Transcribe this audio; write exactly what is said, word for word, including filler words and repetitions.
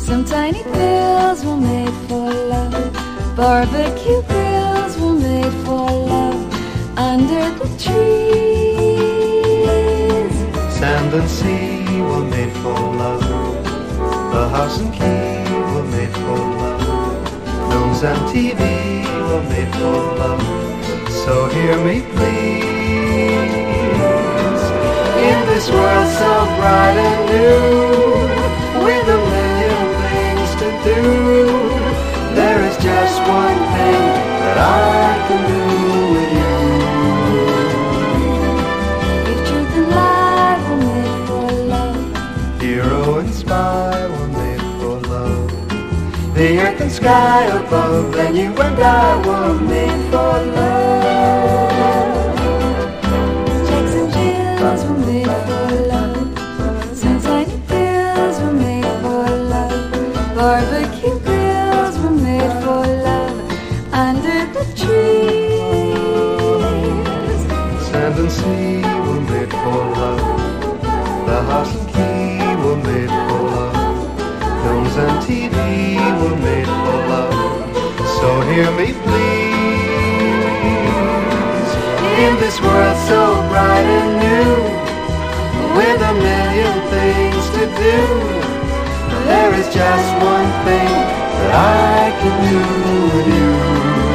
Some tiny pills were made for love. Barbecue grills were made for love. Under the trees, sand and sea were made for love. The house and key were made for love. Films and T V were made for love. So hear me please. In this world so bright and new, with a million things to do, there is just one thing that I can do with you. if truth and life were made for love. Hero and spy were made for love. The earth and sky above, and you and I were made for love. Checks and Jills were made for love. Some tiny pills were made for love. Barbecue grills were made for love. Under the trees, Sand and sea were made for love. The house and key were made for love. Films and T V were made for love. So hear me please. In this world so bright and new, with a million things to do, there is just one thing that I can do with you.